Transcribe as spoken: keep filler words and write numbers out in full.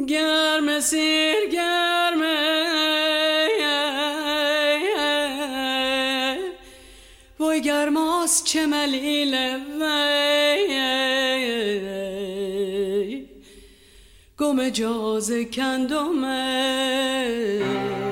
گرم سیر گرمه وای گرماست چه ملیله وی گم جاز کندمه